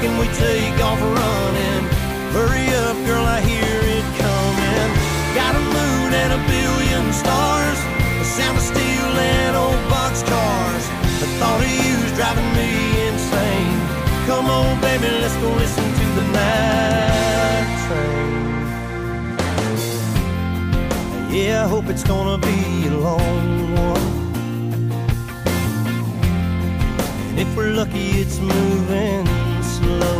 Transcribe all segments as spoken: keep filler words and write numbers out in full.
and we take off running. Hurry up, girl, I hear it coming. Got a moon and a billion stars, the sound of steel and old boxcars. The thought of you's driving me insane. Come on, baby, let's go listen to the night train. Yeah, I hope it's gonna be a long one. And if we're lucky, it's moving slow.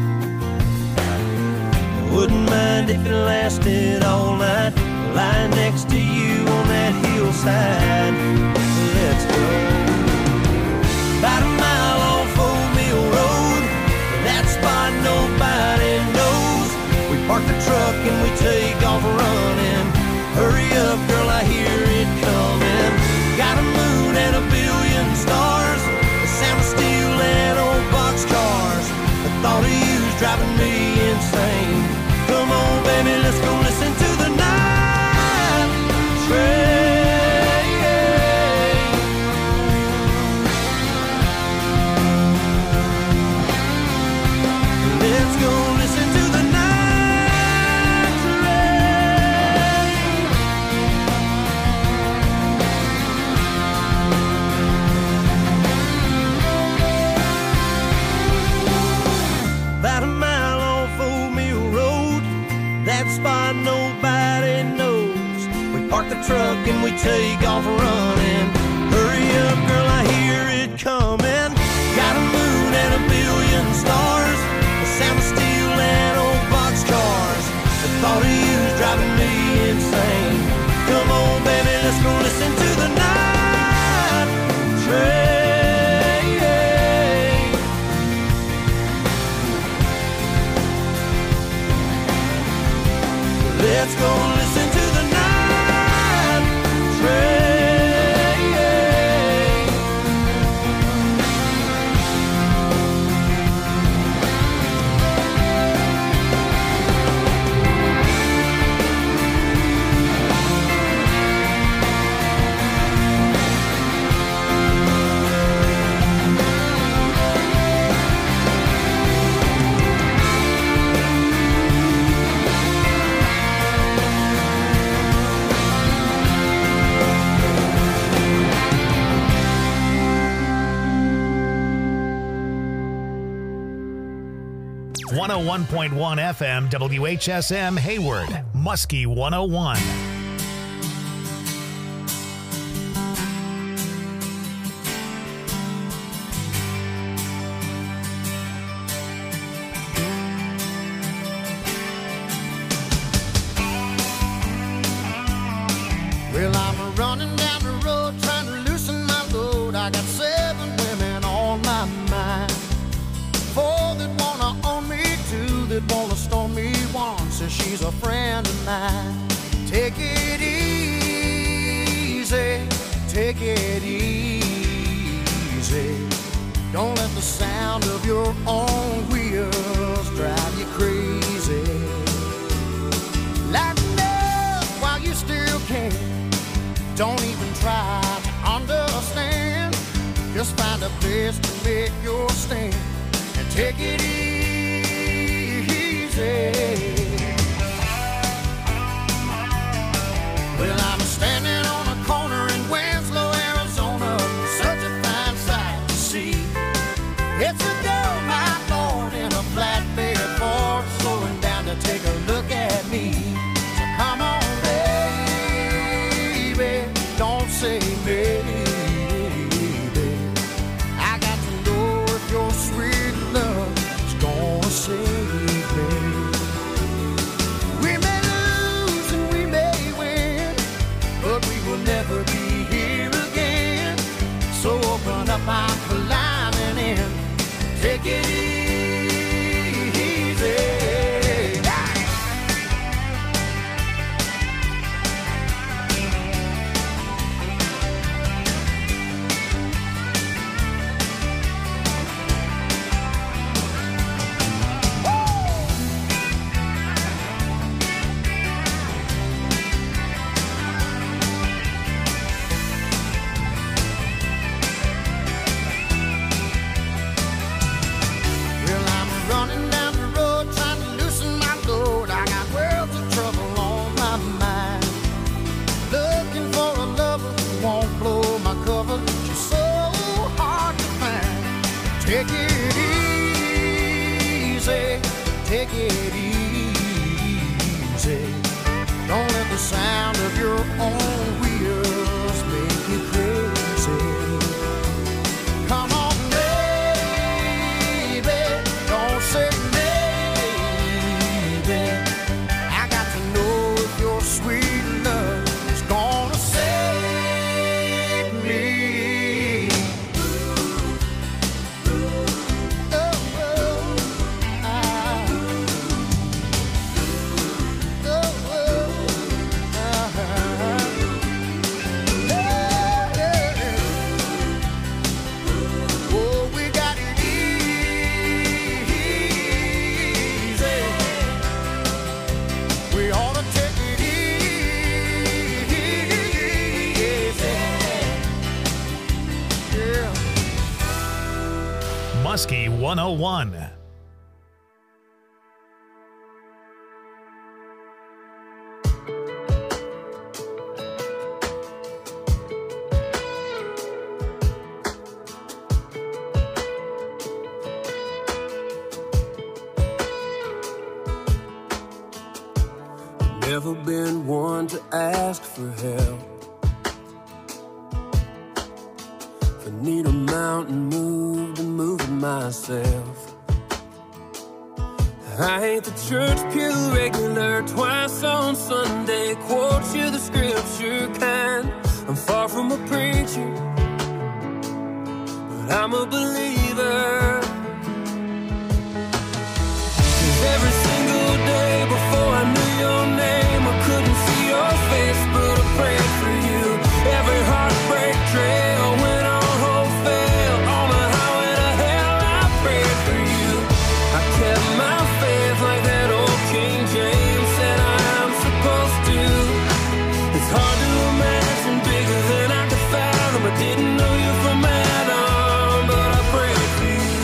I wouldn't mind if it lasted all night, lying next to you on that hillside. Let's go. About a mile off Old Mill Road, that spot nobody knows. We park the truck and we take off running. Hurry up, girl, I hear it coming. Got a moon and a billion stars, the sound of steel and old boxcars. The thought of you's driving me insane. Come on, baby, let's go listen to the night train. Let's go listen to the night train. About a mile off Old Mill Road, that spot nobody knows. We park the truck and we take off running. Hurry up, girl, I hear it coming. Got a moon and a billion stars, the sound of steel and old boxcars. The thought of you's driving me insane. Come on, baby, let's go listen to the night train. Let's go listen to the night train. one oh one point one F M W H S M Hayward, Muskie one oh one. Well, I'm running down the road trying to loosen my load. I got seven women on my mind. Four that wanna own me, two that wanna stone me, one says she's a friend of mine. Take it easy, take it easy. Don't let the sound of your own wheels drive you crazy. Lighten up while you still can. Don't even try to understand. Just find a place to make your stand and take it easy. Well, I'm standing on a corner in Winslow, Arizona. Such a fine sight to see. It's a girl, my Lord, in a flatbed Ford, slowing down to take a look at me. So come on, baby, don't say maybe. I got to know if your sweet love is gonna save me. We may lose and we may win, but we will never be here again. So open up my climbing in Take it easy, take it easy. Don't let the sound of your own wheels make you crazy. Come on, baby, don't say maybe. I got to know if your sweet love is gonna save me. Muskie one oh one. Never been one to ask for help. If I need a mountain moved and moving myself. I ain't the church pew regular, twice on Sunday, quote you the scripture kind. I'm far from a preacher, but I'm a believer. 'Cause every single day before I knew your name, I couldn't see your face, but I prayed for you. Every heartbreak trail went on hope fail. On the highway to hell, I prayed for you. I kept my faith like that old King James said I'm supposed to. It's hard to imagine bigger than I could fathom. I didn't know you from Adam, but I prayed for you.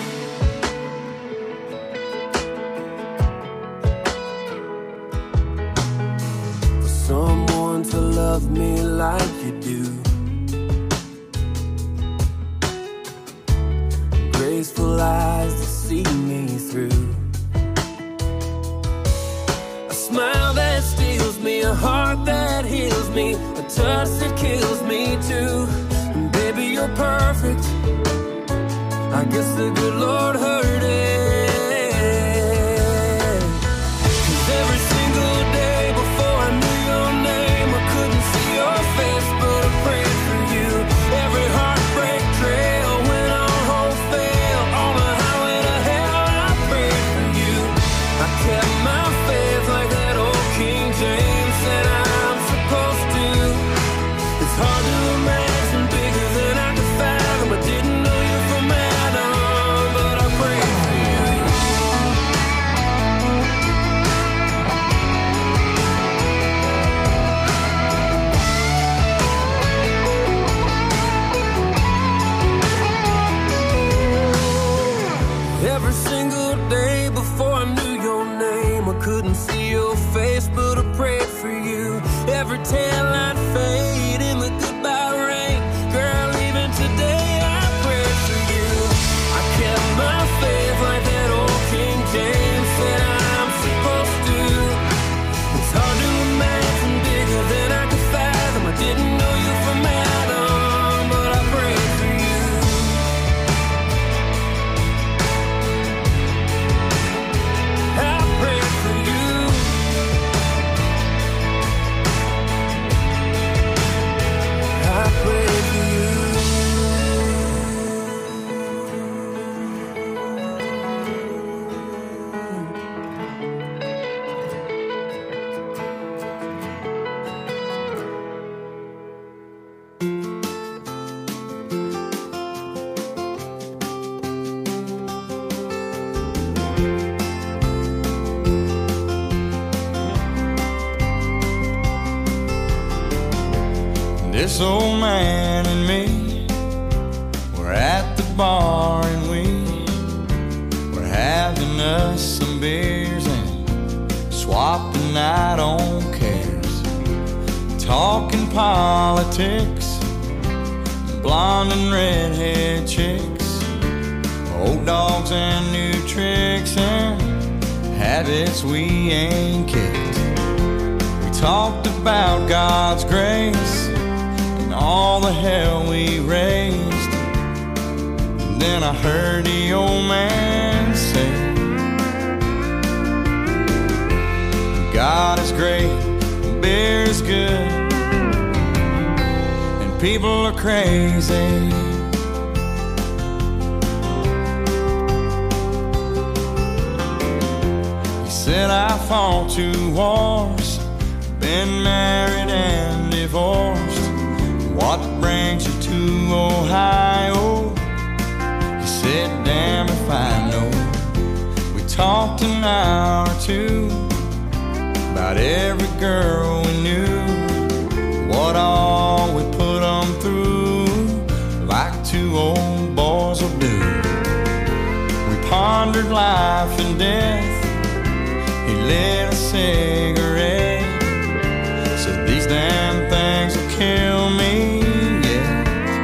For someone to love me like you do, graceful eyes to see me through, a smile that steals me, a heart that heals me, a touch that kills me too. And baby, you're perfect. I guess the good Lord heard it. 'Cause every single day before I knew your name, I couldn't see your face, but I prayed for you. Every heartbreak trail went on hope fail. On the highway to hell, I prayed for you. I kept my faith like that old King James said I'm supposed to. It's hard to imagine bigger than I could fathom. I didn't know you from Adam, but I prayed for you. Every single day before I knew your name, I couldn't see your face, but I prayed for you. Every tail I'd fade in the goodbye rain. Girl, even today I prayed for you. I kept my faith like that old King James said I'm supposed to. It's hard to imagine bigger than I could fathom. I didn't know you from Adam, but I prayed for you. I prayed for you. I prayed for you. This old man and me were at the bar and we were having us some beers and swapping out on cares, talking politics, blonde and redhead chicks, tricks and habits we ain't kicked. We talked about God's grace and all the hell we raised. And then I heard the old man say, God is great, beer is good, and people are crazy. Said I fought two wars, been married and divorced. What brings you to Ohio? He said, damn if I know. We talked an hour or two about every girl we knew, what all we put them through, like two old boys will do. We pondered life and death. He lit a cigarette, said these damn things will kill me, yeah.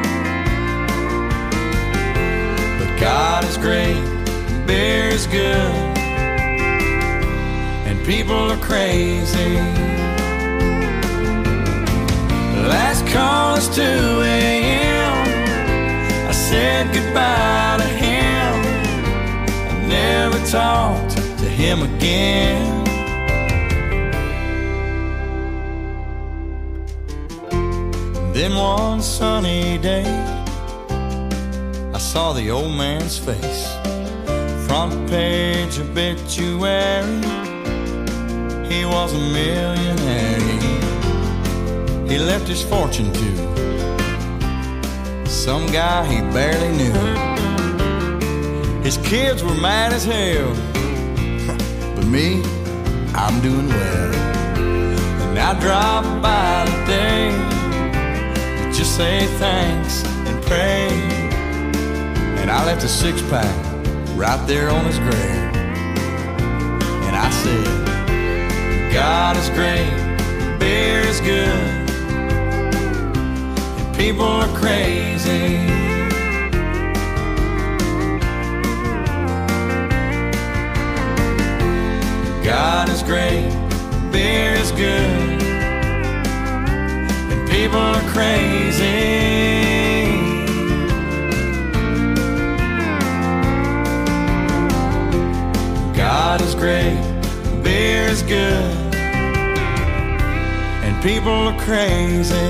But God is great, beer is good, and people are crazy. Last call is two a.m. I said goodbye to him. I never talked to him again. Then one sunny day I saw the old man's face, front page obituary. He was a millionaire. He, he left his fortune to some guy he barely knew. His kids were mad as hell, but me, I'm doing well. And I drop by today to just say thanks and pray. And I left a six-pack right there on his grave. And I said, God is great, beer is good, and people are crazy. God is great, beer is good, and people are crazy. God is great, beer is good, and people are crazy.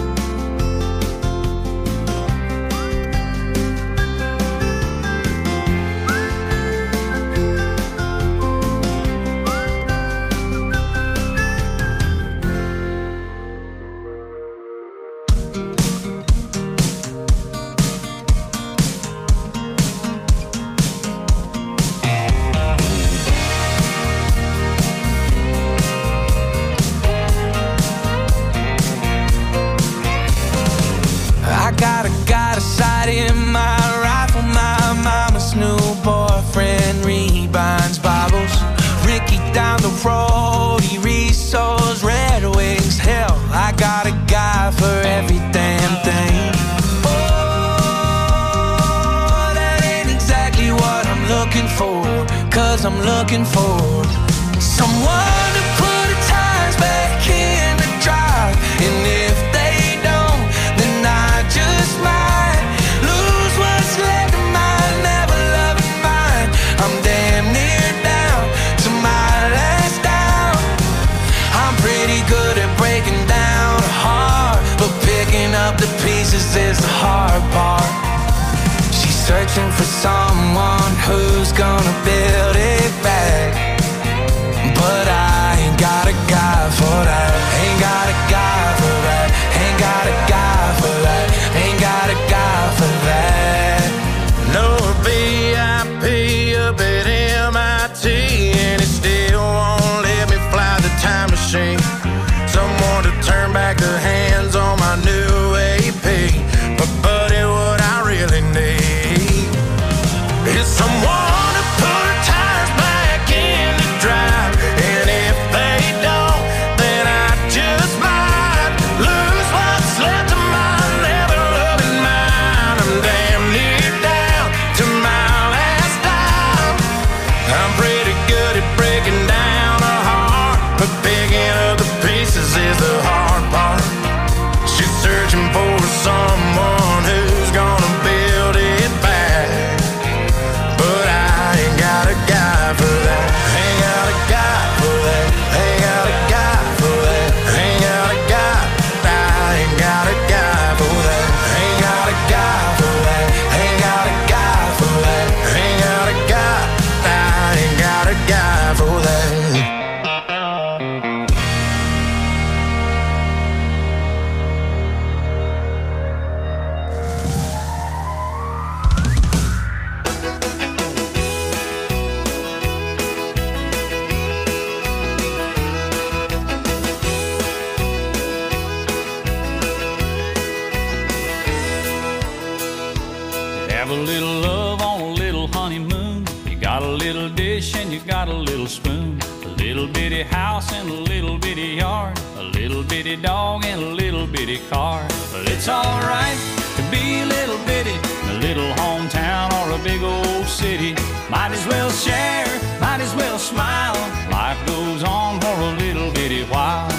I'm looking for someone to put the tires back in the drive, and if they don't, then I just might lose what's left of my never loving mind. I'm damn near down to my last doubt. I'm pretty good at breaking down a heart, but picking up the pieces is the hard part. She's searching for someone who's gonna build it back, but I ain't got a guy for that. Ain't got a guy for that. Ain't got a guy for that. Ain't got a guy for that. No V I P up at M I T, and it still won't let me fly the time machine. Someone to turn back the hands on my new A P, but buddy, what I really need is someone to put tires back in the drive, and Have a little love on a little honeymoon. You got a little dish and you got a little spoon. A little bitty house and a little bitty yard. A little bitty dog and a little bitty car. But it's alright to be a little bitty in a little hometown or a big old city. Might as well share, might as well smile. Life goes on for a little bitty while.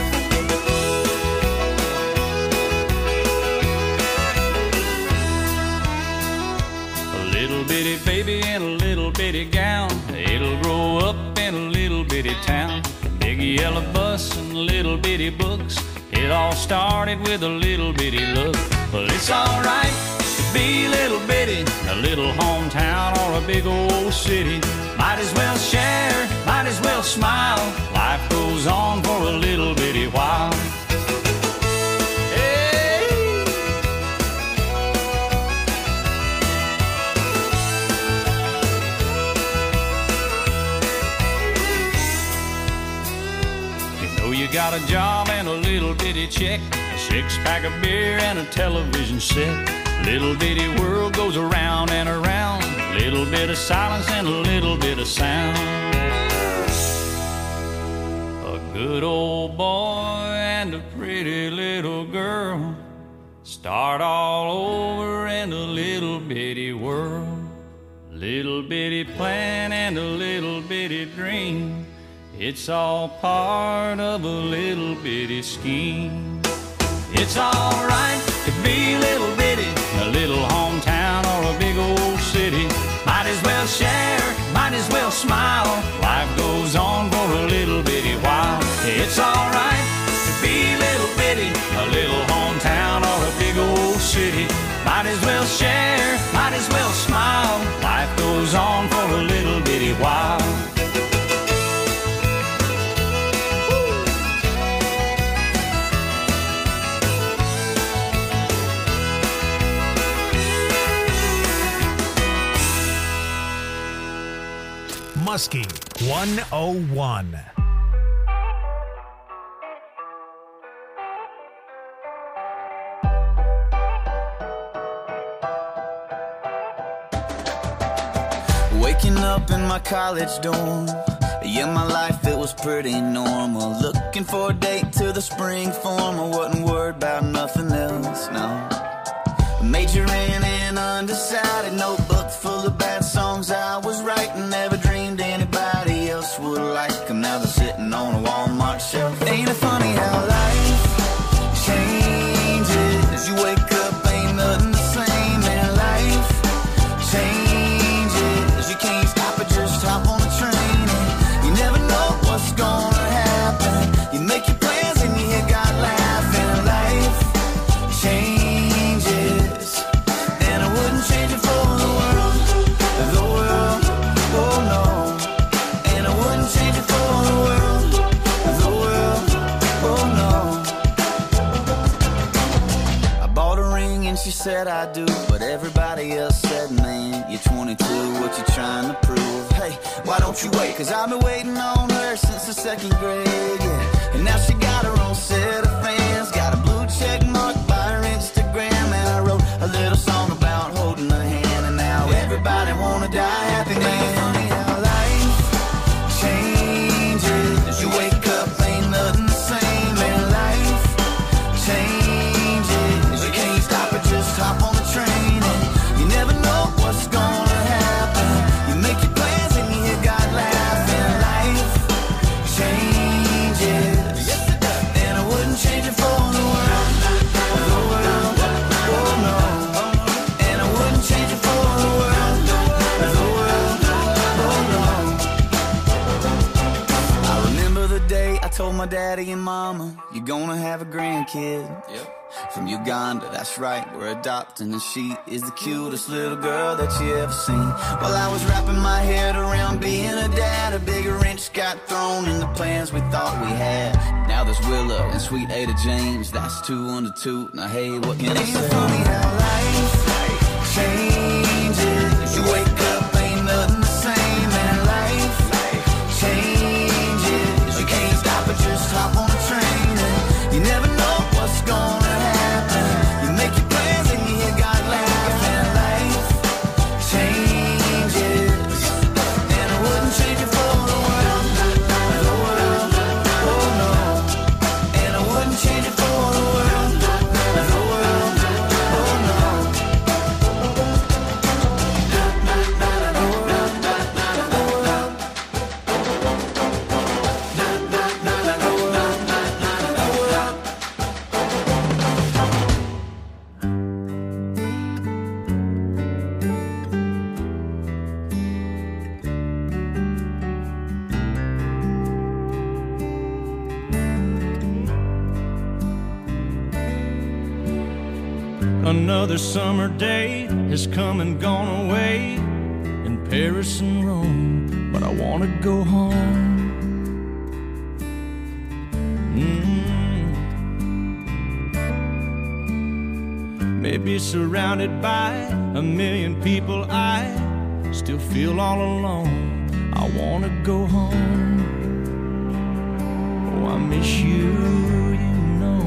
Little bitty baby in a little bitty gown. It'll grow up in a little bitty town. Big yellow bus and little bitty books. It all started with a little bitty look. Well, it's alright to be a little bitty in a little hometown or a big old city. Might as well share, might as well smile. Life goes on for a little bitty while. You got a job and a little bitty check, a six-pack of beer and a television set. Little bitty world goes around and around. Little bit of silence and a little bit of sound. A good old boy and a pretty little girl start all over in a little bitty world. Little bitty plan and a little bitty dream. It's all part of a little bitty scheme. It's alright to be a little bitty in a little hometown or a big old city. Might as well share, might as well smile. Life goes on for a little bitty while. It's alright to be a little bitty in a little hometown or a big old city. Might as well share, might as well smile. Life goes on for a little bitty while. Muskie one oh one. Waking up in my college dorm. Yeah, my life, it was pretty normal. Looking for a date to the spring form. I wasn't worried about nothing else, no. Majoring in undecided, notebook full of bad songs I was writing. Never dreamed anybody else would like them. Now they're sitting on a Walmart shelf. Ain't it funny how life changes? You wake up, ain't nothing the same. And life changes. You can't stop it, just hop on the train. And you never know what's gonna happen. You make your plans and you hear God laughing. Life changes. Change it for the world, the world, oh no. And I wouldn't change it for the world, the world, oh no. I bought a ring and she said I do, but everybody else said, man, you're twenty-two, what you trying to prove? Hey, why don't you wait? Cause I've been waiting on her since the second grade, yeah. And now she got her own set of fans, got a blue check mark by her Instagram. And I wrote a little song about holding her hand, and now everybody wanna die happy, man. Funny how life changes. You wake up, ain't nothing the same, and life changes. You can't stop it, just hop on the train, and you never know what's gonna happen. You make your plans and you hear God laugh, and life changes. And I wouldn't change it for the world, the world, oh no. And I wouldn't change it for the world, the world, oh no. I remember the day I told my daddy and mama, you're gonna have a grandkid. Yep. From Uganda, that's right, we're adopting, and she is the cutest little girl that you ever seen. While I was wrapping my head around being a dad, a big wrench got thrown in the plans we thought we had. Now there's Willow and sweet Ada James, that's two under two. Now hey, what can I say? Ain't it funny how life changes? You wake up, ain't nothing the same, and life changes. You can't stop it, just hop on a train, and you never know what's gonna happen. You make your plans and you hear God laugh, and life Another summer day has come and gone away in Paris and Rome, but I want to go home. Mm. Maybe surrounded by a million people, I still feel all alone. I want to go home. Oh, I miss you, you know.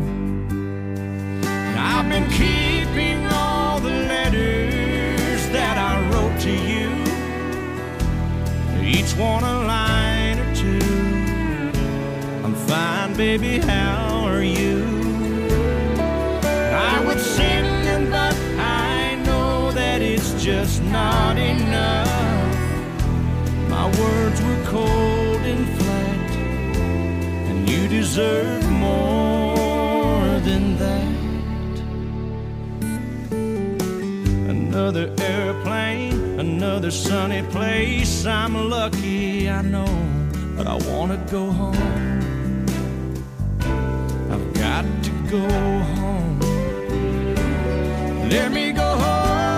I've been keeping all the letters that I wrote to you, each one a line or two. I'm fine, baby, how are you? I would sing them, but I know that it's just not enough. My words were cold and flat, and you deserve more than that. Another airplane, another sunny place. I'm lucky, I know, but I want to go home. I've got to go home. Let me go home.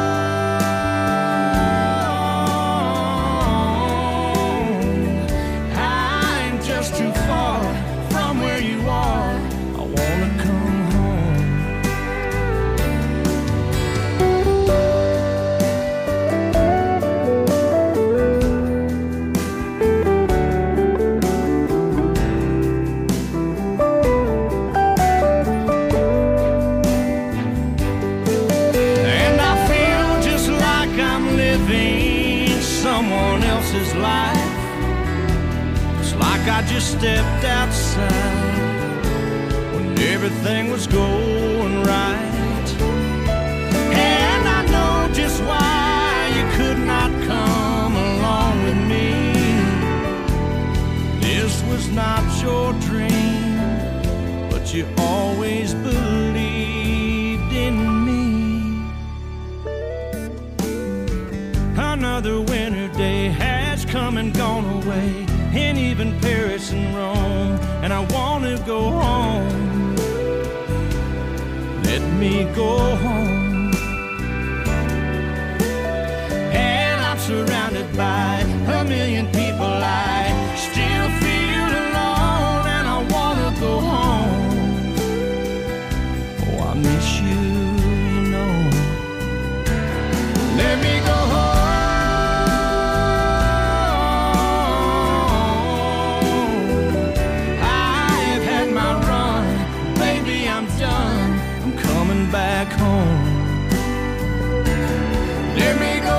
I'm just too far from where you are. I want to come home. Someone else's life. It's like I just stepped outside when everything was going right. And I know just why you could not come along with me. This was not your dream, but you always believed in me. Another winter day has come and gone away, and even Paris and Rome, and I want to go home. Let me go home. And I'm surrounded by a million people. I still feel alone, and I want to go home. Oh, I miss you, you know. Let me go home. Back home. Let me go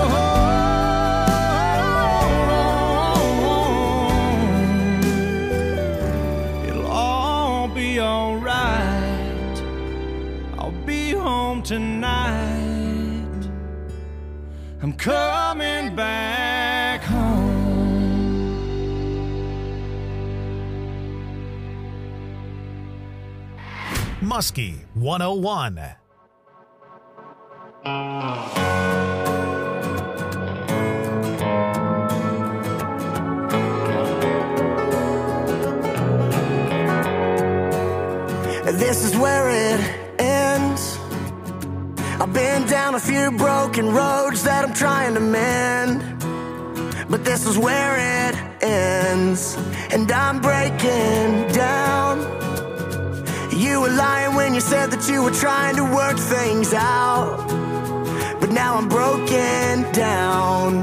home. It'll all be alright. I'll be home tonight. I'm coming back home. Muskie one oh one. This is where it ends. I've been down a few broken roads that I'm trying to mend, but this is where it ends, and I'm breaking down. You were lying when you said that you were trying to work things out, but now I'm broken down.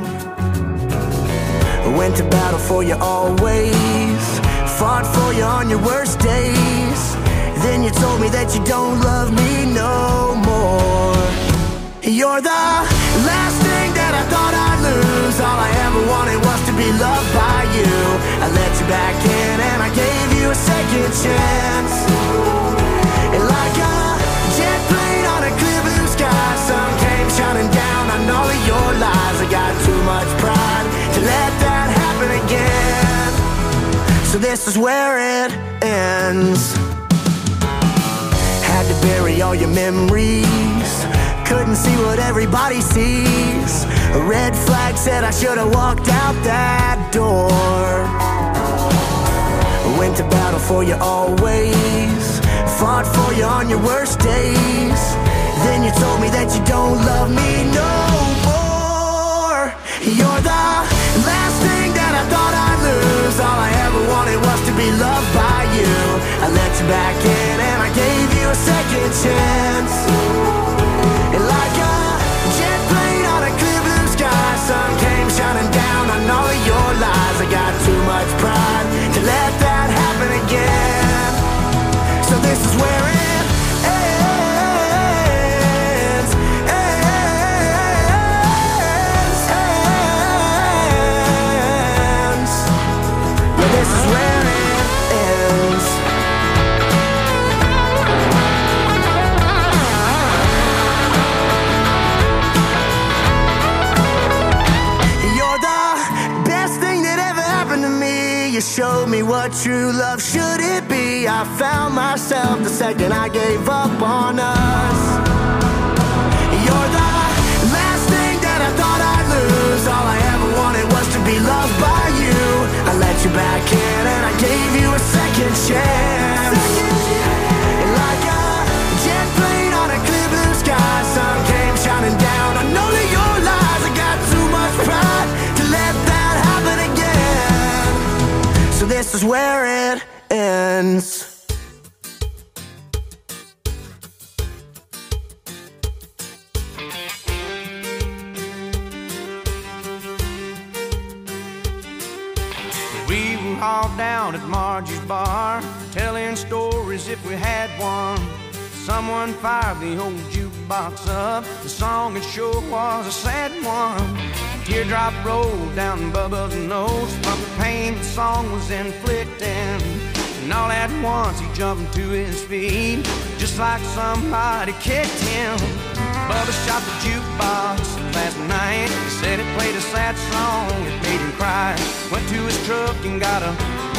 I went to battle for you always, fought for you on your worst days. Then you told me that you don't love me no more. You're the last thing that I thought I'd lose. All I ever wanted was to be loved by you. I let you back in and I gave you a second chance. And like a jet plane on a clear blue sky, sun came shining down on all of your lies. I got too much pride to let that happen again. So this is where it ends. Had to bury all your memories, couldn't see what everybody sees. A red flag said I should have walked out that door. Went to battle for you always, fought for you on your worst days. Then you told me that you don't love me no more. You're the last thing that I thought I'd lose. All I ever wanted was to be loved by you. I let you back in and I gave you a second chance. And like a jet plane on a clear blue sky, sun came shining down on all of your lies. I got too much pride to let that happen again. So this is where it ends, ends, ends. But this is where it ends. You're the best thing that ever happened to me. You showed me what true love should it be. I found myself the second I gave up on us. You're the last thing that I thought I'd lose. All I ever wanted was to be loved by you. I let you back in and I gave you a second chance. And like a jet plane on a clear blue sky, sun came shining down on all of your lies. I got too much pride to let that happen again. So this is where it ends. We were all down at Margie's bar, telling stories if we had one. Someone fired the old jukebox up. The song it sure was a sad one. A teardrop rolled down Bubba's nose from the pain the song was inflicting. And all at once he jumped to his feet, just like somebody kicked him. Bubba shot the jukebox last night. He said it played a sad song, it made him cry. Went to his truck and got a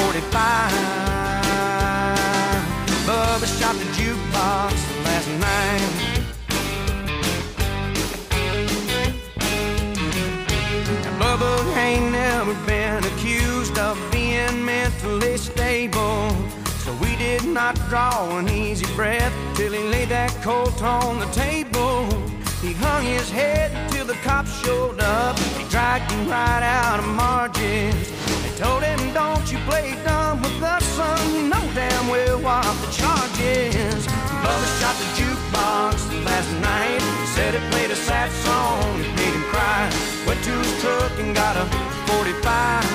forty-five. Bubba shot the jukebox last night. Now Bubba ain't never been accused of being mentally stable, so we did not draw an easy breath till he laid that colt on the table. He hung his head till the cops showed up. He dragged him right out of Margie's. They told him, don't you play dumb with us, son. You know damn well what the charge is. Bubba shot the jukebox last night. He said it played a sad song, it made him cry. Went to his truck and got a forty-five.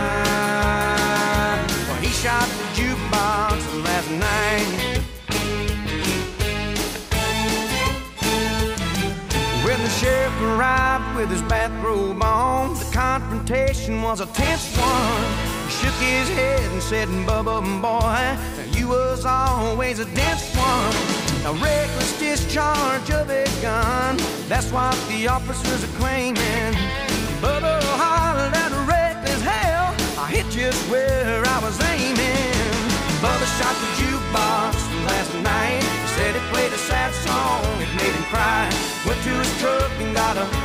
Well, he shot the jukebox last night. When the sheriff arrived with his bathrobe on, the confrontation was a tense one. He shook his head and said, Bubba, boy, you was always a dense one. A reckless discharge of a gun, that's what the officers are claiming. Bubba hollered at a reckless hell, I hit just where I was aiming. Bubba shot the jukebox last night. He said it played a sad song, it made him cry. Went to his truck and got a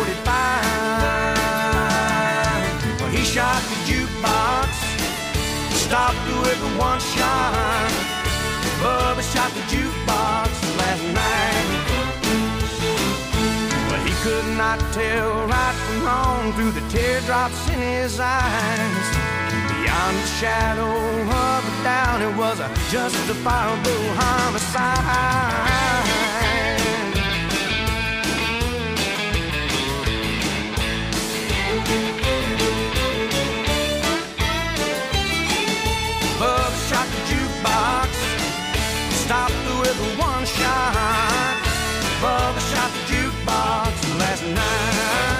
forty-five. Well, he shot the jukebox, stopped with a one shot. Bubba shot the jukebox last night. But he could not tell right from wrong through the teardrops in his eyes. Beyond the shadow of a doubt, it was a justifiable homicide. Bubba shot the jukebox, stopped with a one shot. Bubba shot the jukebox last night.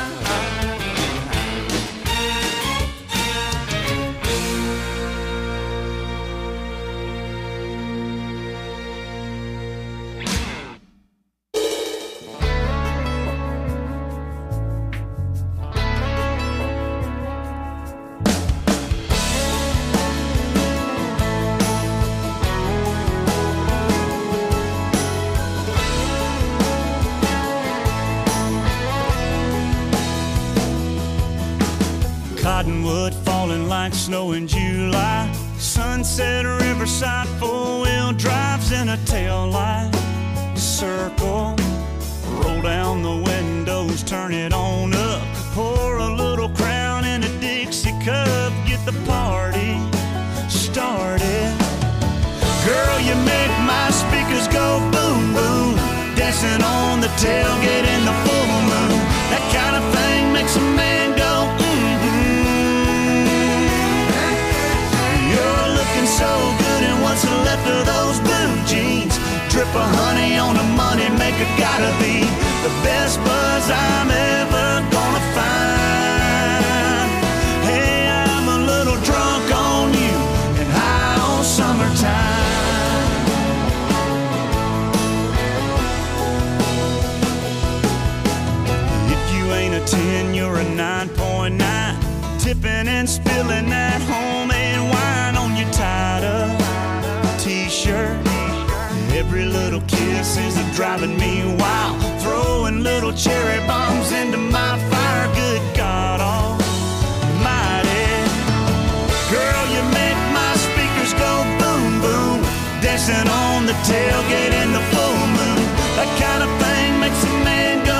Cottonwood falling like snow in July. Sunset Riverside, four-wheel drives in a tail light circle. Roll down the windows, turn it on up. Pour a little Crown in a Dixie cup. Get the party started. Girl, you make my speakers go boom, boom. Dancing on the tailgate in the full moon. That kind of thing makes a man go, mm-hmm. You're looking so good in what's left of those blue jeans. Drip of honey on the money maker, gotta be the best buzz I'm ever gonna find. Hey, I'm a little drunk on you and high on summertime. If you ain't a ten, you're a nine point nine. Tipping and spilling that homemade wine on your tied-up t-shirt. Every little kiss is driving me wild. Throwing little cherry bombs into my fire. Good God almighty. Girl, you make my speakers go boom, boom. Dancing on the tailgate in the full moon. That kind of thing makes a man go,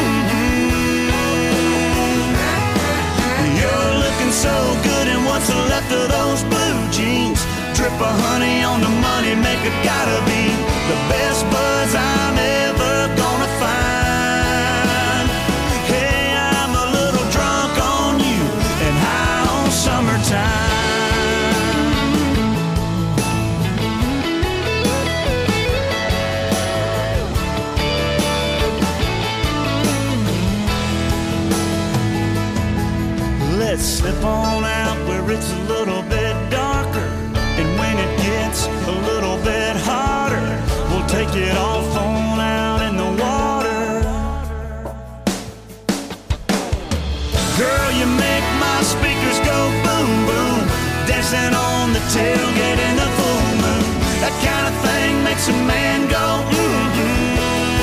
mm-hmm. You're looking so good in what's left of those blue jeans. Drip of honey on the money maker, gotta be the best buzz I'm ever gonna find. Hey, I'm a little drunk on you and high on summertime. Let's slip on out where it's a little bit darker. And when it gets a little bit hotter, we'll take it off on out in the water. Girl, you make my speakers go boom, boom. Dancing on the tailgate in the full moon. That kind of thing makes a man go, mm-hmm.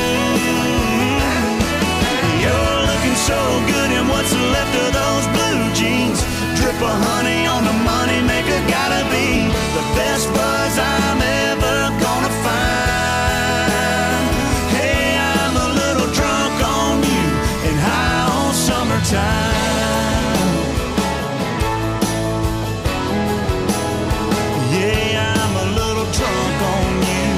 You're looking so good in what's left of those blue jeans. Drip of honey on the money maker, gotta be the best buzz I'm ever gonna find. Hey, I'm a little drunk on you and high on summertime. Yeah, I'm a little drunk on you.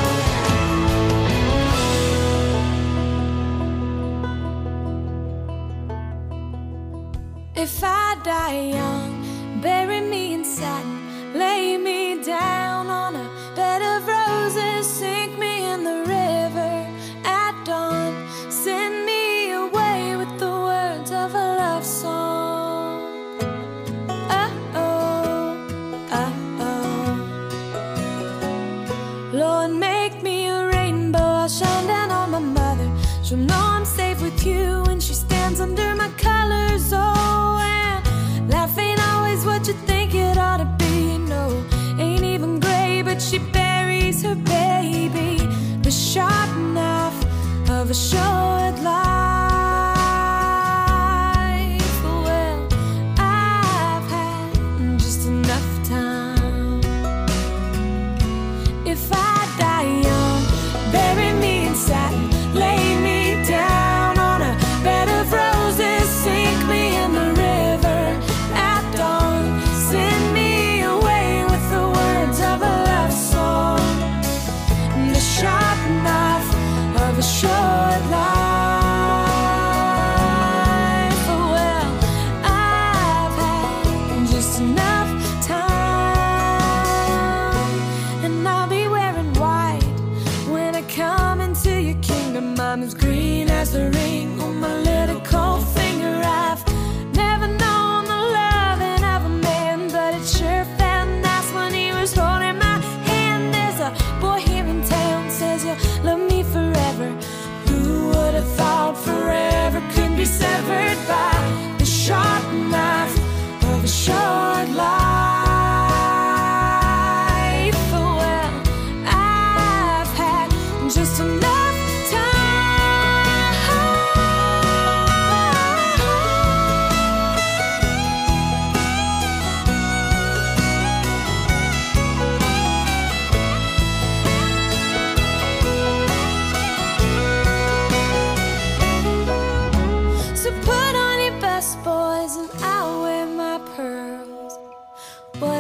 If I die young, bury me in satin, lay me down on a bed of roses, sink me in the river at dawn, send me away with the words of a love song. Uh-oh, uh-oh. Lord, make me a rainbow, I'll shine down on my mother. She'll know I'm safe with you when she stands under my colors. Oh, and life ain't always what you think it ought to be. No, ain't even gray, but she buries her baby.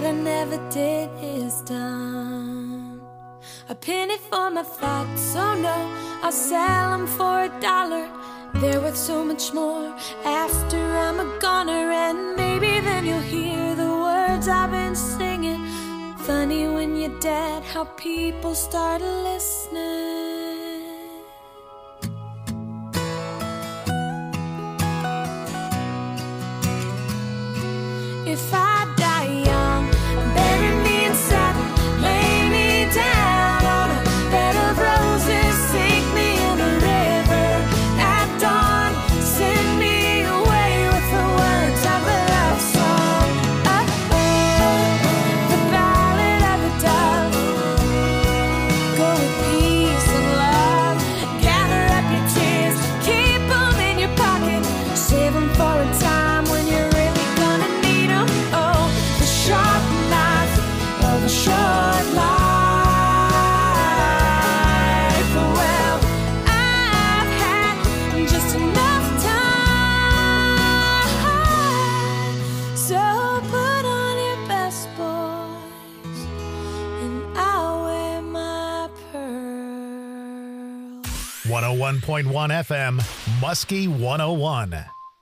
I never did is done. A penny for my thoughts, oh no, I'll sell them for a dollar. They're worth so much more after I'm a goner. And maybe then you'll hear the words I've been singing. Funny when you're dead, how people start listening. If I die young, bury me in satin, lay me down on a bed of roses, sink me in the river at dawn, send me away with the words of a love song. Oh, oh, the ballad of the dove. Go with peace and love, gather up your tears, keep them in your pocket, save them for a time when you're really gonna need them. Oh, the sharp knife of a short life. Well, I've had just enough time. So put on your best, boys, and I'll wear my pearl. one oh one point one F M, Muskie one oh one.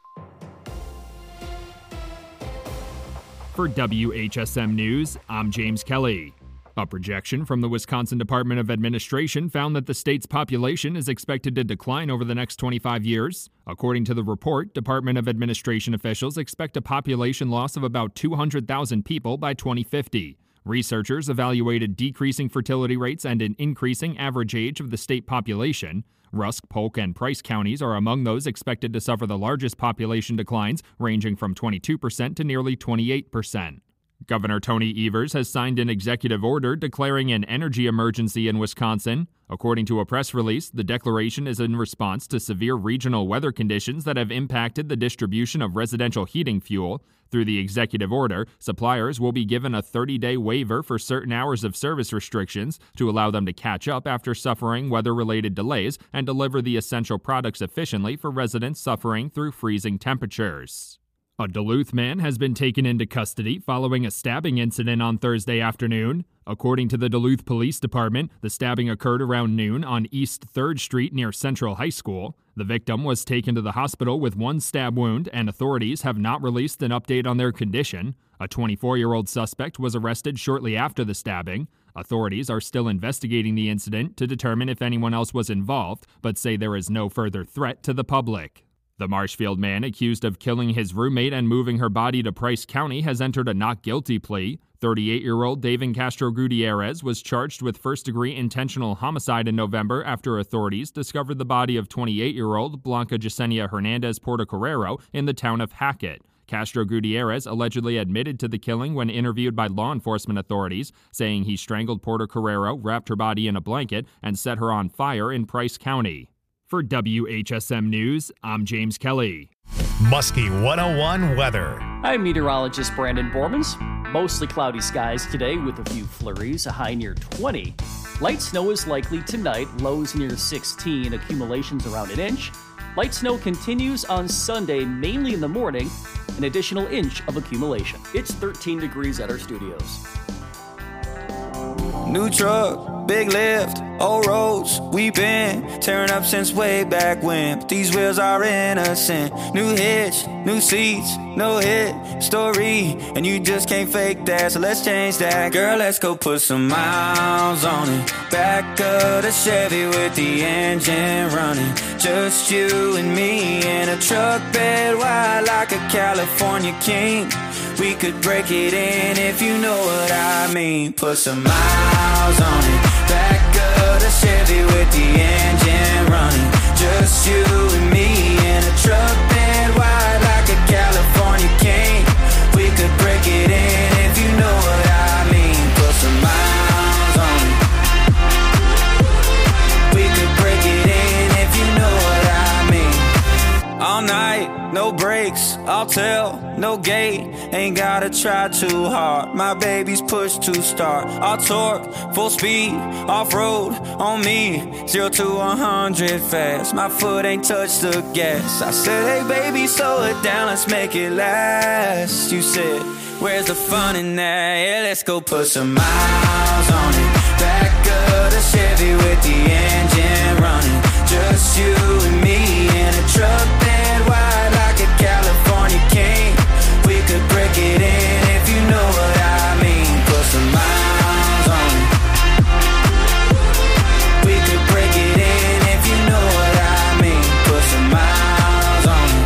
For W H S M News, I'm James Kelly. A projection from the Wisconsin Department of Administration found that the state's population is expected to decline over the next twenty-five years. According to the report, Department of Administration officials expect a population loss of about two hundred thousand people by twenty fifty. Researchers evaluated decreasing fertility rates and an increasing average age of the state population. Rusk, Polk, and Price counties are among those expected to suffer the largest population declines, ranging from twenty-two percent to nearly twenty-eight percent. Governor Tony Evers has signed an executive order declaring an energy emergency in Wisconsin. According to a press release, the declaration is in response to severe regional weather conditions that have impacted the distribution of residential heating fuel. Through the executive order, suppliers will be given a thirty-day waiver for certain hours of service restrictions to allow them to catch up after suffering weather-related delays and deliver the essential products efficiently for residents suffering through freezing temperatures. A Duluth man has been taken into custody following a stabbing incident on Thursday afternoon. According to the Duluth Police Department, the stabbing occurred around noon on East third Street near Central High School. The victim was taken to the hospital with one stab wound, and authorities have not released an update on their condition. A twenty-four-year-old suspect was arrested shortly after the stabbing. Authorities are still investigating the incident to determine if anyone else was involved, but say there is no further threat to the public. The Marshfield man accused of killing his roommate and moving her body to Price County has entered a not guilty plea. thirty-eight-year-old David Castro Gutierrez was charged with first-degree intentional homicide in November after authorities discovered the body of twenty-eight-year-old Blanca Yesenia Hernandez Portocarrero in the town of Hackett. Castro Gutierrez allegedly admitted to the killing when interviewed by law enforcement authorities, saying he strangled Portocarrero, wrapped her body in a blanket, and set her on fire in Price County. For W H S M News, I'm James Kelly. Muskie one oh one weather. I'm meteorologist Brandon Bormans. Mostly cloudy skies today with a few flurries, a high near twenty. Light snow is likely tonight, lows near sixteen, accumulations around an inch. Light snow continues on Sunday, mainly in the morning, an additional inch of accumulation. It's thirteen degrees at our studios. New truck, big lift, old roads, we been tearing up since way back when. But these wheels are innocent. New hitch, new seats, no hit story, and you just can't fake that, so let's change that. Girl, let's go put some miles on it. Back of the Chevy with the engine running. Just you and me in a truck bed wide like a California king. We could break it in if you know what I mean. Put some miles on it. Back of the Chevy with the engine running. Just you and me in a truck bed wide like a California king. We could break it in if you know what I mean. Put some miles on it. We could break it in if you know what I mean. All night, no breaks, I'll tell, no gate, ain't gotta try too hard. My baby's pushed to start. I'll torque, full speed, off-road, on me, zero to one hundred fast. My foot ain't touched the gas. I said, hey baby, slow it down, let's make it last. You said, where's the fun in that? Yeah, let's go put some miles on it. Back of the Chevy with the engine running. Just you and me in a truck bed wide like a California king. We could break it in if you know what I mean. Put some miles on it. We could break it in if you know what I mean. Put some miles on it.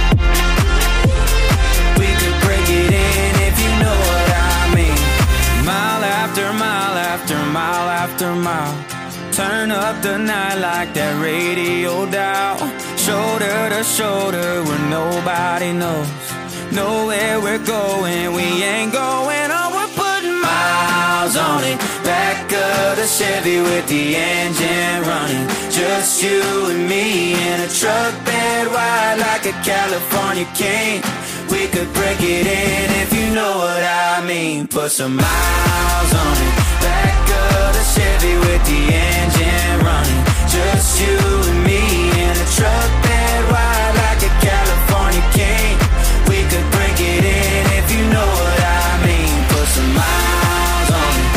We could break it in if you know what I mean. Mile after mile after mile after mile. Turn up the night like that radio dial. Shoulder to shoulder where nobody knows. Know where we're going, we ain't going on. We're putting miles on it. Back of the Chevy with the engine running. Just you and me in a truck bed wide like a California king. We could break it in if you know what I mean. Put some miles on it. Back of the Chevy with the engine running. Just you and me in a truck bed wide like a California king. We could break it in if you know what I mean. Put some miles on it.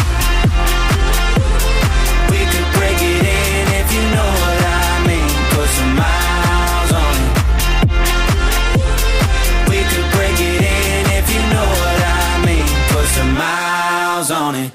We could break it in if you know what I mean. Put some miles on it. We could break it in if you know what I mean. Put some miles on it.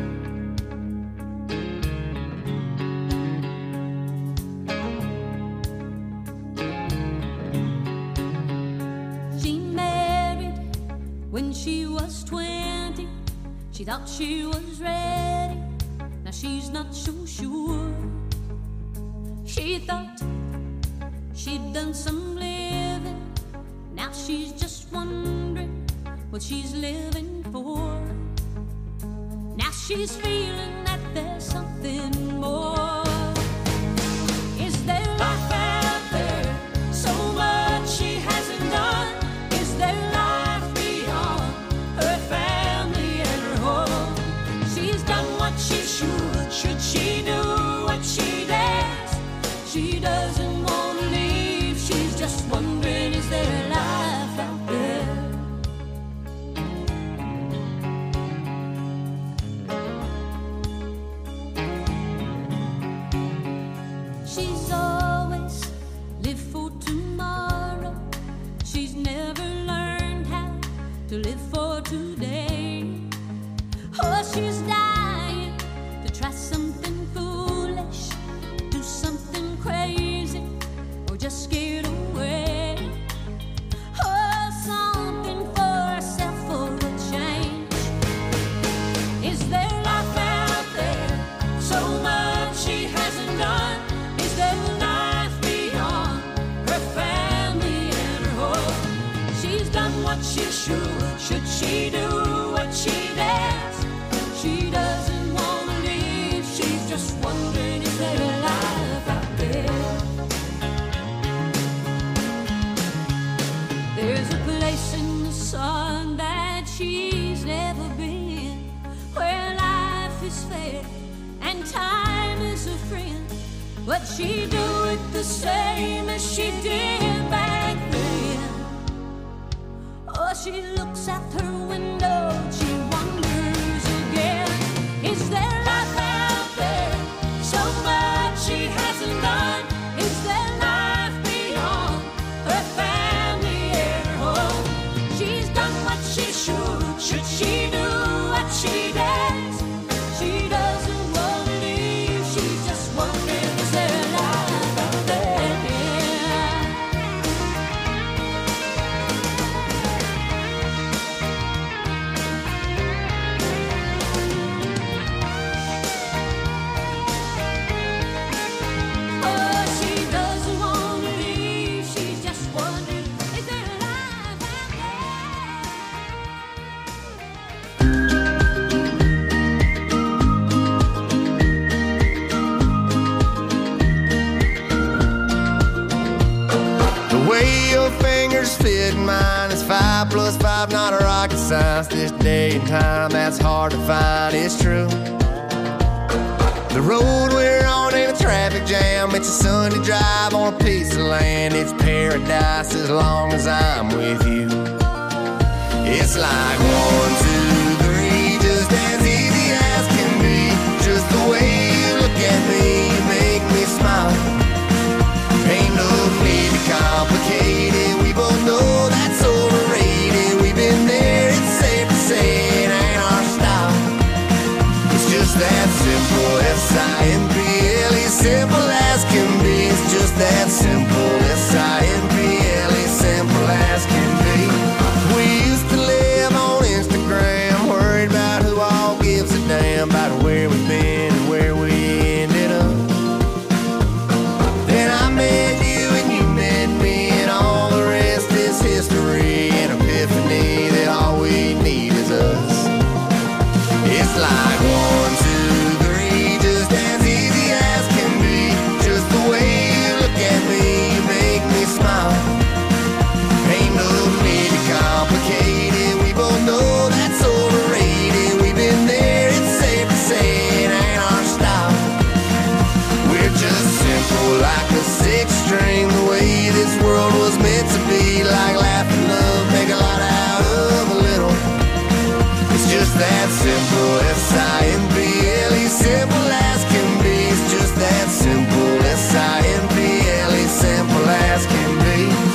When she was twenty, she thought she was ready. Now she's not so sure. She thought she'd done some living. Now she's just wondering what she's living for. Now she's feeling that there's something more. Is there life out there? So much she hasn't done. Is there life? She should, should she do what she does? She doesn't want to leave. She's just wondering, is there life out there? She's always lived for tomorrow. She's never learned how to live for today. Oh, she's dying to try something foolish, do something crazy, or just get away. Oh, something for herself for a change. Is there life out there? So much she hasn't done. Is there life beyond her family and her home? She's done what she should. Should she do what she does? She doesn't want to leave. She's just wondering, is there a life out there? There's a place in the sun that she's never been, where life is fair and time is a friend. But she do it the same as she did back then. Oh, she looks out her window, she wonders again. Is there life out there? So much she hasn't done. Is there life beyond her family and her home? She's done what she should. Should she do what she does? She doesn't want to leave. She's just wondering, is there life out there? Five plus five, not a rocket science. This day and time, that's hard to find, it's true. The road we're on ain't a traffic jam. It's a Sunday drive on a piece of land. It's paradise as long as I'm with you. It's like one, two, three, just as easy as can be. Just the way you look at me, you make me smile. Ain't no need to complicate it. We both know that's overrated. We've been there, it's safe to say it ain't our style. It's just that simple, S I M P L E, simple as can be. It's just that simple, S I M P L E, simple as can be. We used to live on Instagram, worried about who all gives a damn about where we've been and where we ended up. Then I met you and you met me, and all the rest is history. An epiphany that all we need is us. It's like one, two, three, just as easy as can be. Just the way you look at me, you make me smile. Ain't no need to complicate it. We both know that's overrated. We've been there, it's safe to say it ain't our style. We're just simple like a six string, the way this world was meant to be. Like laugh and love, make a lot out of a little. It's just that simple, S I M P L E, simple as can be. It's just that simple, S I M P L E, simple as can be.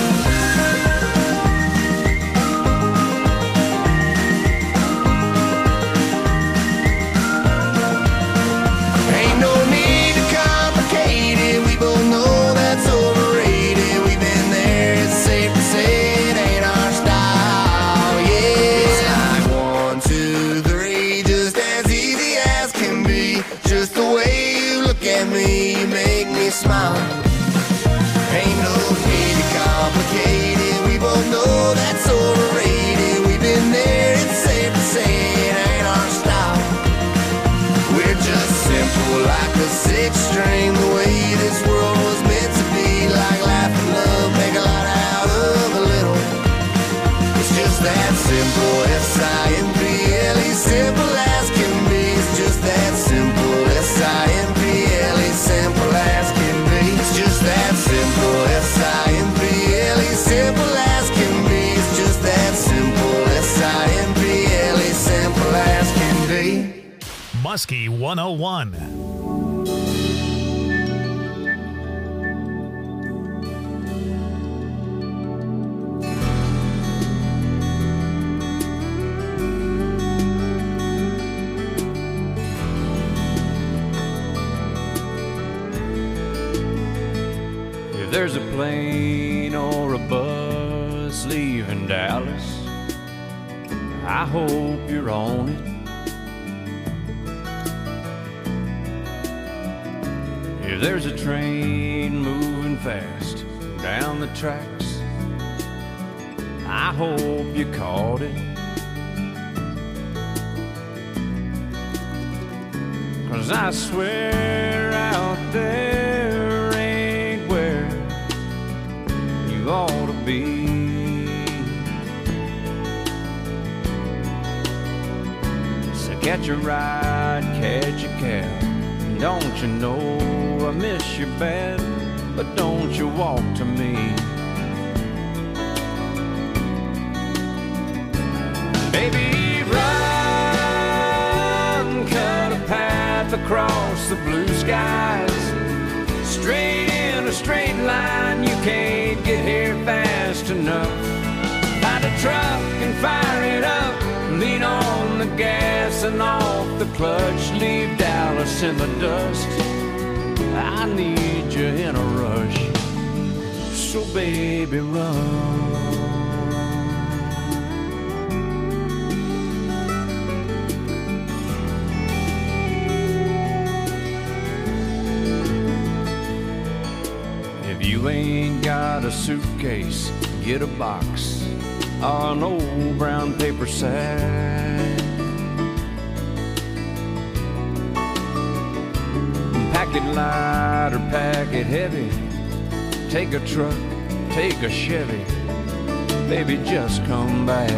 Ain't no need to complicate it. We both know that's overrated. We've been there, it's safe to say it ain't our style. Yeah, it's like one, two, three, just as easy as can be. Just the way you look at me, you make me smile. Ain't no need to complicate it. We both know that's overrated. We've been there, it's safe to say it ain't our style. We're just simple like a six string, the way this world was meant to be. Like laugh and love, make a lot out of a little. It's just that simple, S I M P L E, simple as can be. It's just that simple, S I M P L E, simple as can be. It's just that simple, S I M P L E, simple as can be. It's just that simple, S I M P L E, simple as can be. Muskie one oh one. If there's a plane or a bus leaving Dallas, I hope you're on it. If there's a train moving fast down the tracks, I hope you caught it. 'Cause I swear out there ain't where you ought to be. So catch a ride, catch a cab. Don't you know I miss you bad, but don't you walk to me. Baby, run, cut a path across the blue skies. Straight in a straight line, you can't get here fast enough. Find a truck and fire it up, lean on the gas and off the clutch. Leave Dallas in the dust, I need you in a rush. So baby, run. If you ain't got a suitcase, get a box or an old brown paper sack. Pack it light or pack it heavy. Take a truck, take a Chevy. baby, just come back.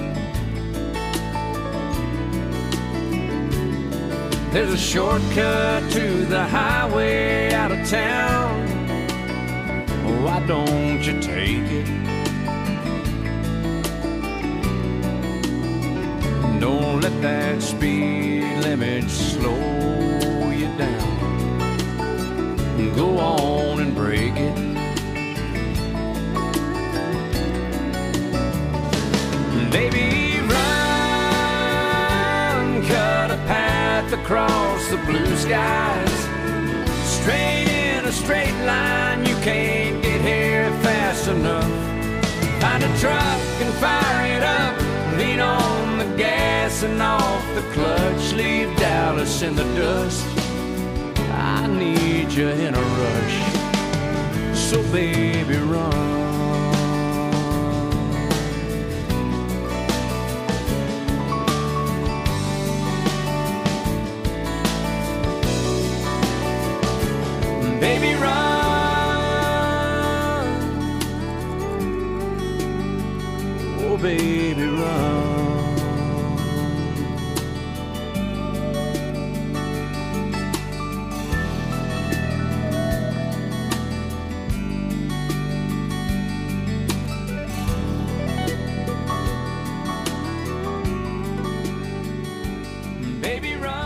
There's a shortcut to the highway out of town. Why don't you take it? Don't let that speed limit slow you down. Go on and break it. Baby, run, cut a path across the blue skies. Straight in a straight line, you can't get here fast enough. Find a truck and fire it up. Lean on the gas and off the clutch. Leave Dallas in the dust. I need you in a rush. So baby, run. Baby, run. Oh, baby, run. Baby, run.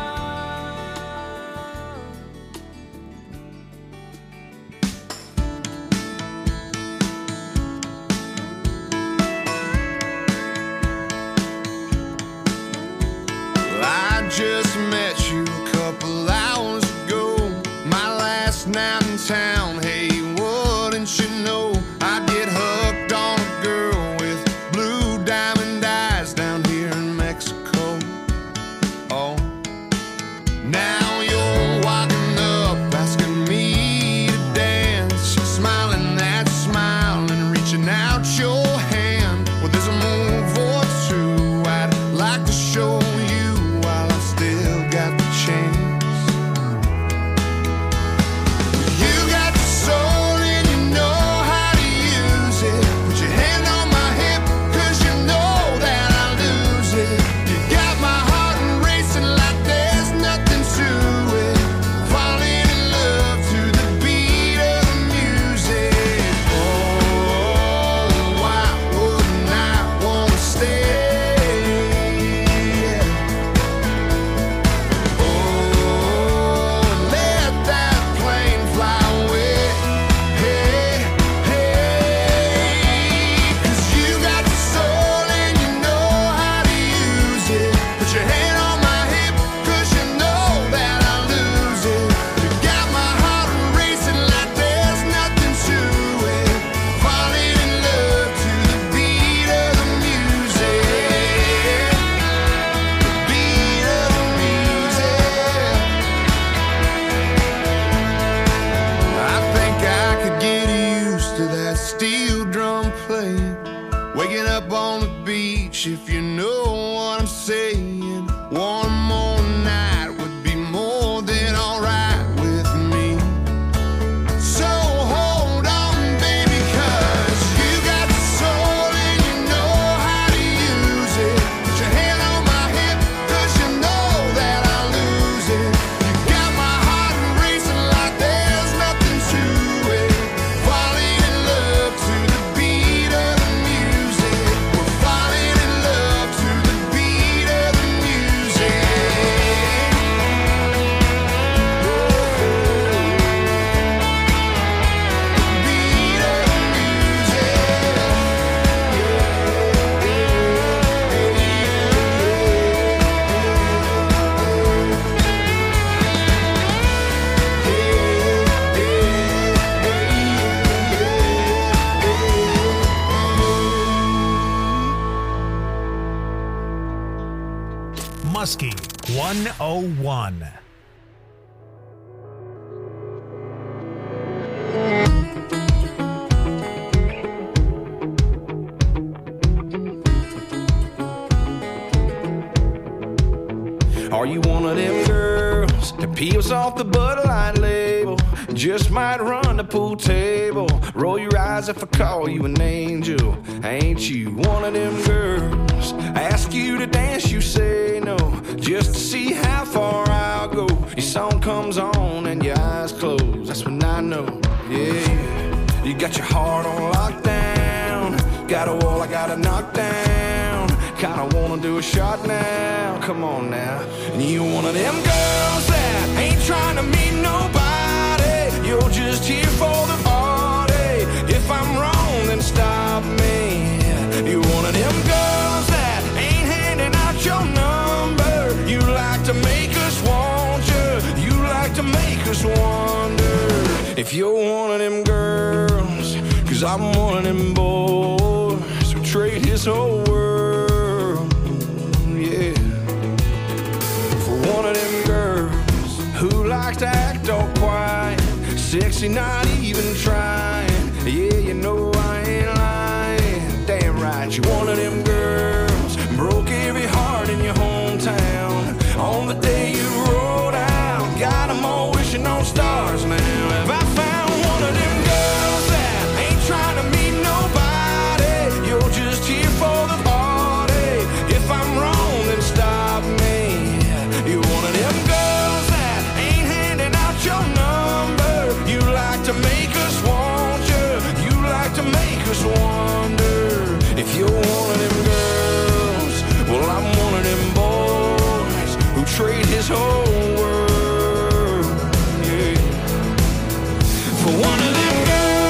Just met you a couple hours ago. My last night in town. Hey, wouldn't you know I get hooked on a girl with blue diamond eyes down here in Mexico. Oh, now you're walking up asking me to dance, smiling that smile and reaching out your hand. Well, there's a move or two I'd like to show you. If you know what I'm saying, one more night would be more than alright with me. So hold on, baby, cause you got the soul and you know how to use it. Put your hand on my hip, cause you know that I'll lose it. You got my heart racing like there's nothing to it. Falling in love to the beat of the music. We're falling in love to the beat of the music. Beat of the Muskie one oh one. Are you one of them girls girls to peels off the Bud Light label. Just might run the pool table. Roll your eyes if I call you an angel. Ain't you one of them girls? I ask you to dance, you say no, just to see how far I'll go. Your song comes on and your eyes close. That's when I know, yeah. You got your heart on lockdown. Got a wall I gotta knock down. Kinda wanna do a shot now. Come on now. And you one of them girls that ain't trying to meet nobody. You're just here for the party. If I'm wrong, then stop me. You're one of them girls that ain't handing out your number. You like to make us want you. You like to make us wonder if you're one of them girls. Cause I'm one of them boys who trade his whole world, yeah, for one of them girls who likes to act all quiet, sexy, not even trying. Yeah, you know I ain't lying. Damn right, you're one of them girls broke every heart in your hometown on the day you rolled out. Got them all wishing on stars now. Have I found one of them girls that ain't trying to meet nobody? You're just here for the party. If I'm wrong, then stop me. You're one of them girls that ain't handing out your number. You like to make us want you. You like to make us wonder if you're one of them girls. Well, I'm one of them boys who trade his whole world, yeah, for one of them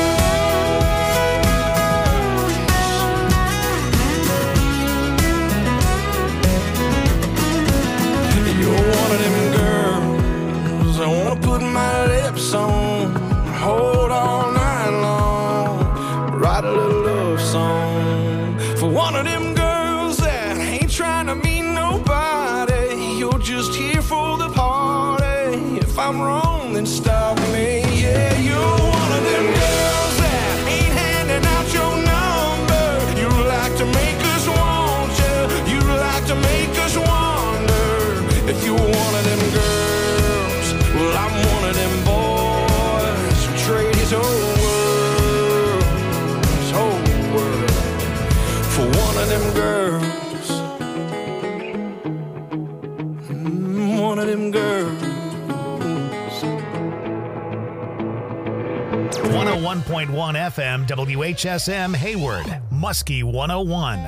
girls. You're one of them girls I wanna put my lips on, hold all night long, write a little love song for one of them girls that ain't trying to meet nobody. You're just here for the party. If I'm wrong, then stop me. Yeah, you're one of them girls that ain't handing out your number. You like to make us want you. You like to make us wonder if you're one of them girls. Well, I'm one of them boys who trade his whole world, his whole world, for one of them girls. Mm, one of them girls. one oh one point one F M W H S M Hayward, Muskie one oh one.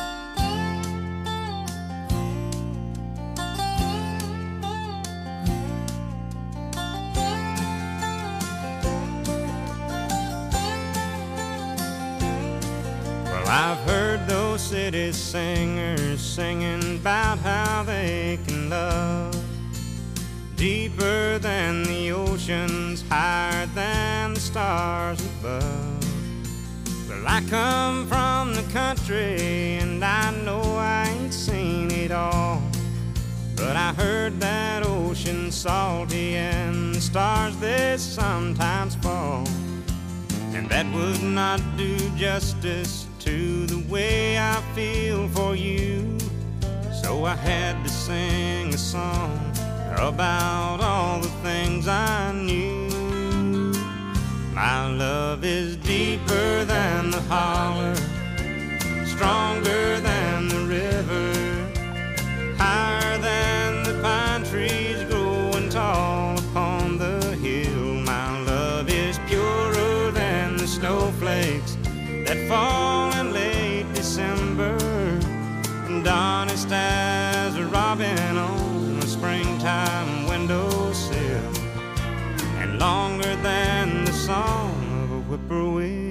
Well, I've heard those city singers singing about how they can love deeper than the oceans, higher than the stars above. Well, I come from the country and I know I ain't seen it all, but I heard that ocean salty and the stars they sometimes fall, and that would not do justice to the way I feel for you. So I had to sing a song about all the things I knew. My love is deeper than the holler, stronger than the river, higher than the pine trees growing tall upon the hill. My love is purer than the snowflakes that fall in late December, and honest as a robin on a springtime windowsill, and longer than the song of a whippoorwill.